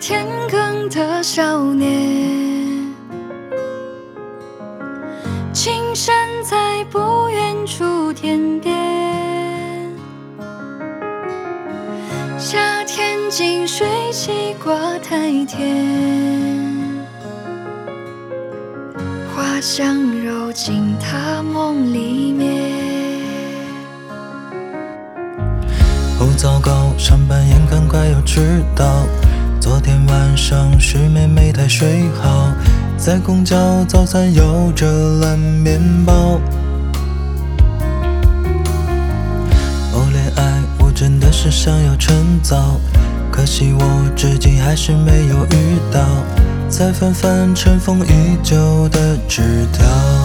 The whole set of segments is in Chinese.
天更的少年，青山在不远处天边，夏天井水起挂台天，花香揉进他梦里面。 哦糟糕，上班眼看快要迟到，昨天晚上是没太睡好，在公交早餐有着烂面包。哦恋爱，我真的是想要趁早，可惜我至今还是没有遇到，再翻翻尘封已久的纸条。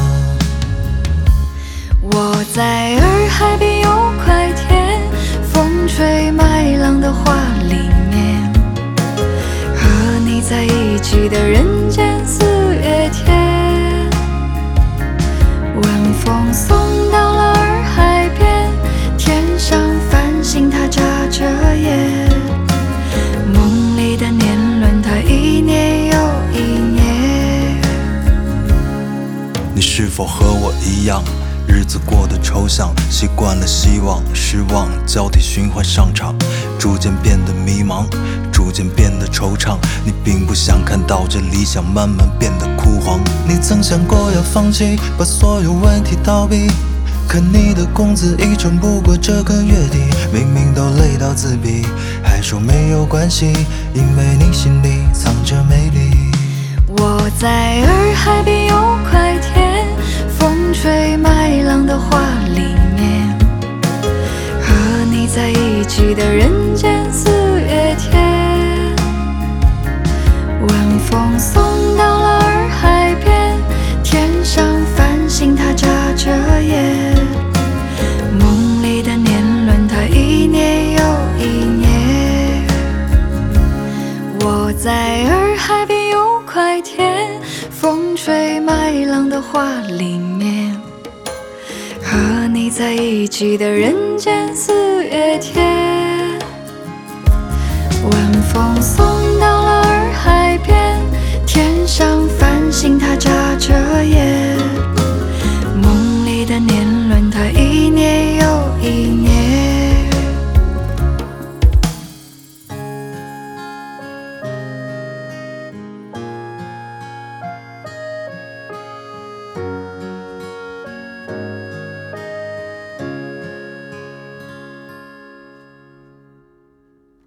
我在洱海边有块田，风吹麦浪的画里面，和你在一起的人间四月天，晚风送到了洱海边，天上繁星它眨着眼，梦里的年轮它一年又一年。 你是否和我一样，日子过得抽象，习惯了希望失望交替循环上场，逐渐变得迷茫，逐渐变得惆怅。你并不想看到这理想慢慢变得枯黄，你曾想过要放弃，把所有问题逃避，可你的工资已撑不过这个月底，明明都累到自闭，还说没有关系，因为你心里藏着美丽。 我在洱海边有块田，风吹麦浪的画里面，和你在一起的人间四月天，晚风送到了洱海边，天上繁星它眨着眼，梦里的年轮它一年又一年。我在洱海边有块田，风吹麦浪的画里面，和你在一起的人间四月天，晚风送到了洱海边，天上繁星它眨着眼。